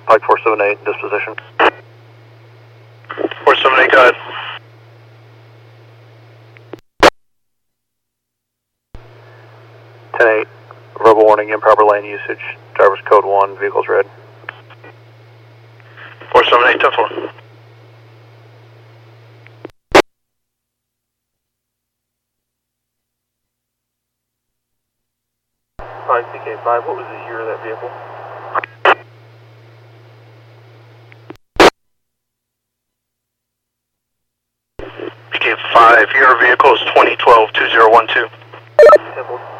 Pike 478, disposition. 478, go ahead. Verbal warning, improper lane usage. Driver's code 1, vehicle's red. 478, 10-4. PK5, what was the year of that vehicle? PK5, your vehicle is 2012-2012. 10-4.